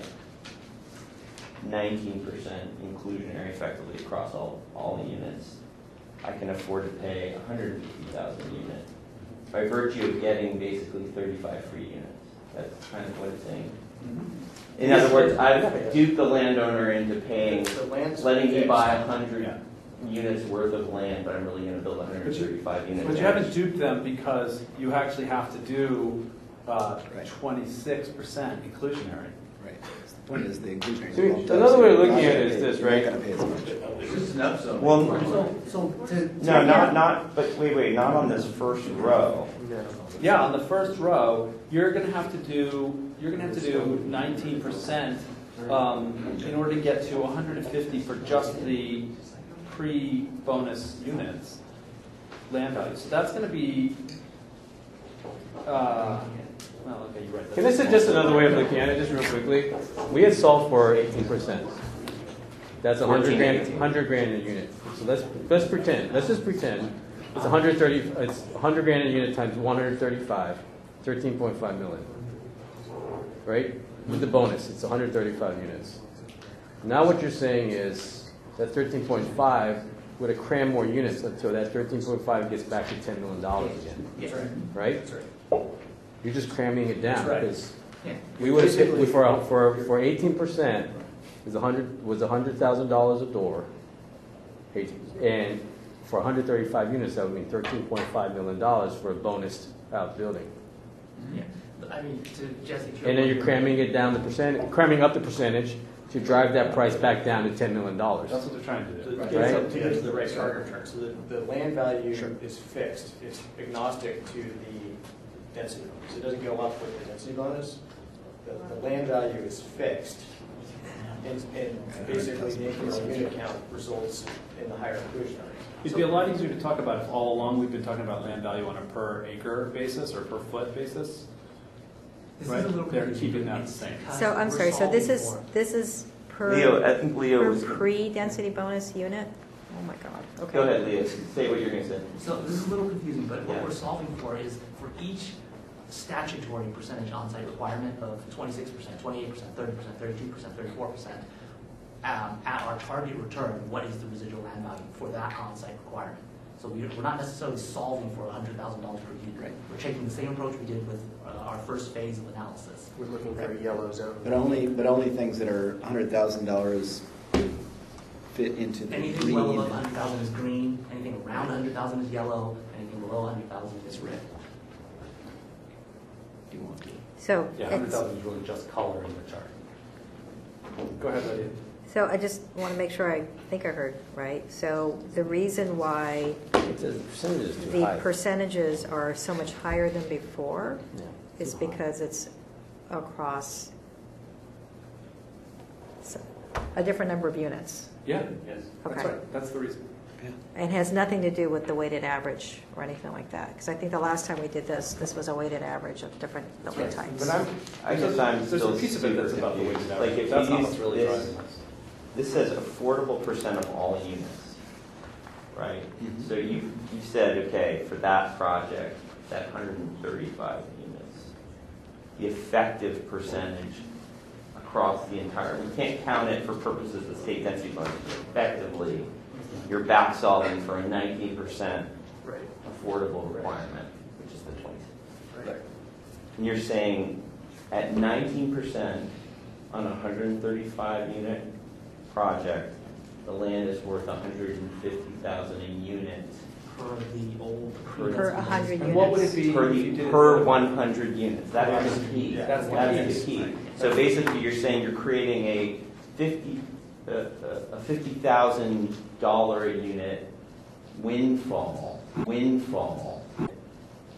S14: 19% inclusionary effectively across all the units, I can afford to pay $150,000 a unit by virtue of getting basically 35 free units. That's kind of what it's saying. In other words, I've duped the landowner into letting me buy 100 units worth of land, but I'm really going to build 135 units.
S9: But you haven't duped them because you actually have to do 26% inclusionary.
S5: Right. The point is the inclusionary.
S3: So another way of looking at it is this, right?
S5: You're not going to pay as much.
S14: But wait, not on this first row.
S9: Yeah, on the first row, you're going to have to do 19% in order to get to 150 for just the pre-bonus units land value. So that's going to be. Okay, you're right.
S3: Can I suggest another way of looking at it, just real quickly? We had solved for 18%. That's 100 grand a unit. So let's pretend. Let's just pretend it's 130. It's 100 grand a unit times 135, 13.5 million. Right? With the bonus, it's 135 units. Now what you're saying is that 13.5 would have crammed more units, so that 13.5 gets back to $10 million again.
S15: That's right.
S3: Right?
S15: That's right.
S3: You're just cramming it down because
S15: Yeah.
S3: we would have for 18% was $100,000 a door, and For 135 units, that would mean $13.5 million for a bonus out building.
S4: Yeah, I mean, to Jesse.
S3: And then you're cramming it down cramming up the percentage to drive that price back down to $10 million.
S9: That's what they're trying to do.
S3: Right?
S15: To get to the right target return, so the land value is fixed, it's agnostic to the density bonus. It doesn't go up with the density bonus. The land value is fixed, and basically the increase in unit count results in the higher inclusion rate.
S9: It'd be a lot easier to talk about if all along we've been talking about land value on a per acre basis or per foot basis.
S4: This
S9: Right?
S4: is a little
S9: They're
S4: confusing
S9: keeping that the
S4: because
S9: same.
S2: So I'm
S4: we're
S2: sorry, so
S4: solving
S2: this
S4: for-
S2: is per,
S14: Leo, I think Leo
S2: per
S14: was.
S2: pre-density bonus unit? Oh my God, okay.
S14: Go ahead, Leo. Say what you're going to say.
S4: So this is a little confusing, but what
S14: Yeah.
S4: we're solving for is for each statutory percentage on-site requirement of 26%, 28%, 30%, 32%, 34%, at our target return, what is the residual land value for that on-site requirement? So we're not necessarily solving for $100,000 per unit.
S1: Right.
S4: We're taking the same approach we did with our first phase of analysis.
S1: We're looking for a yellow zone.
S5: But only things that are $100,000 fit into the
S4: Anything
S5: green.
S4: well above 100,000 is green, anything around 100,000 is yellow, anything below 100,000 is red.
S5: You want to.
S2: So,
S6: Yeah,
S2: it's-
S6: 100,000 is really just color in the chart. Go ahead, Lydia.
S2: so I just want to make sure I think I heard right. So the reason why
S3: It says the percentage is too
S2: the
S3: high.
S2: percentages are so much higher than before
S3: Yeah.
S2: is because it's across a different number of units.
S9: Yeah,
S15: Yes.
S9: that's
S2: Okay.
S9: right. That's the reason.
S2: And has nothing to do with the weighted average or anything like that. Because I think the last time we did this was a weighted average of different building types.
S14: But I guess I'm
S9: There's
S14: still
S9: a piece of it that's about the
S14: confused.
S9: weighted average.
S14: Like if
S9: That's
S14: you
S9: not
S14: use
S9: what's really
S14: this,
S9: driving us.
S14: this says affordable percent of all units, right? So you said, okay, for that project, that 135 units, the effective percentage across the entire, we can't count it for purposes of state density bonus, but effectively, you're back solving for a 19%
S15: Right.
S14: affordable requirement, which is the 20.
S15: Right.
S14: And you're saying at 19% on a 135 unit project, the land is worth 150,000 a unit
S4: Per the old.
S2: Per 100
S9: And what would it
S2: units.
S9: be
S14: per,
S9: if you did it
S14: per
S9: for-
S14: 100 units. That is the key.
S9: Yeah, that's the
S14: That
S9: key.
S14: is the key. So basically, you're saying you're creating a $50,000 a unit windfall